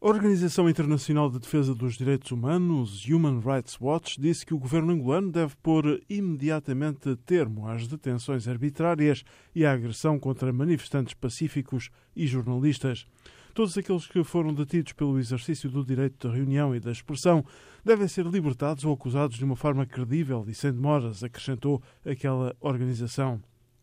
A Organização Internacional de Defesa dos Direitos Humanos, Human Rights Watch, disse que o governo angolano deve pôr imediatamente termo às detenções arbitrárias e à agressão contra manifestantes pacíficos e jornalistas. Todos aqueles que foram detidos pelo exercício do direito de reunião e da expressão devem ser libertados ou acusados de uma forma credível e sem demoras, acrescentou aquela organização.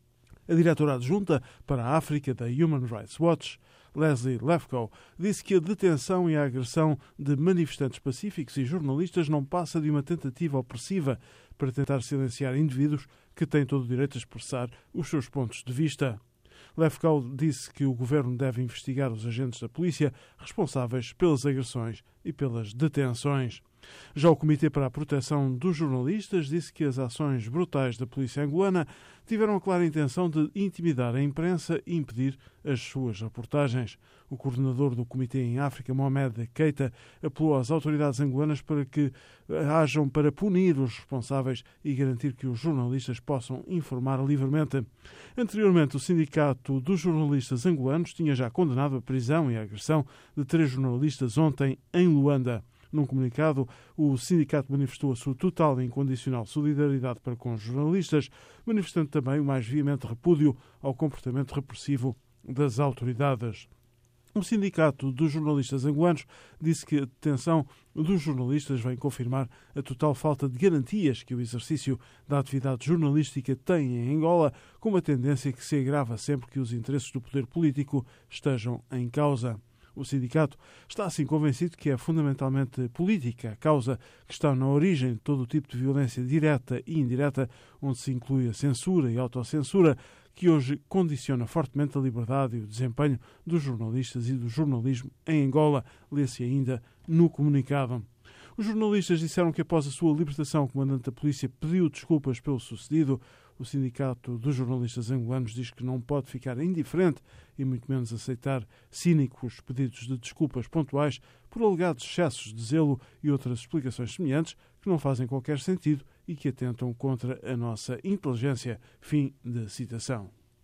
A diretora adjunta para a África da Human Rights Watch, Leslie Lefkow, disse que a detenção e a agressão de manifestantes pacíficos e jornalistas não passa de uma tentativa opressiva para tentar silenciar indivíduos que têm todo o direito a expressar os seus pontos de vista. Lefkow disse que o governo deve investigar os agentes da polícia responsáveis pelas agressões e pelas detenções. Já o Comitê para a Proteção dos Jornalistas disse que as ações brutais da polícia angolana tiveram a clara intenção de intimidar a imprensa e impedir as suas reportagens. O coordenador do Comitê em África, Mohamed Keita, apelou às autoridades angolanas para que hajam para punir os responsáveis e garantir que os jornalistas possam informar livremente. Anteriormente, o Sindicato dos Jornalistas Angolanos tinha já condenado a prisão e a agressão de 3 jornalistas ontem em Luanda. Num comunicado, o sindicato manifestou a sua total e incondicional solidariedade para com os jornalistas, manifestando também o mais veemente repúdio ao comportamento repressivo das autoridades. O Sindicato dos Jornalistas Angolanos disse que a detenção dos jornalistas vem confirmar a total falta de garantias que o exercício da atividade jornalística tem em Angola, com uma tendência que se agrava sempre que os interesses do poder político estejam em causa. O sindicato está assim convencido que é fundamentalmente política a causa que está na origem de todo o tipo de violência direta e indireta, onde se inclui a censura e a autocensura, que hoje condiciona fortemente a liberdade e o desempenho dos jornalistas e do jornalismo em Angola, lê-se ainda no comunicado. Os jornalistas disseram que após a sua libertação, o comandante da polícia pediu desculpas pelo sucedido. O Sindicato dos Jornalistas Angolanos diz que não pode ficar indiferente e muito menos aceitar cínicos pedidos de desculpas pontuais por alegados excessos de zelo e outras explicações semelhantes que não fazem qualquer sentido e que atentam contra a nossa inteligência. Fim de citação.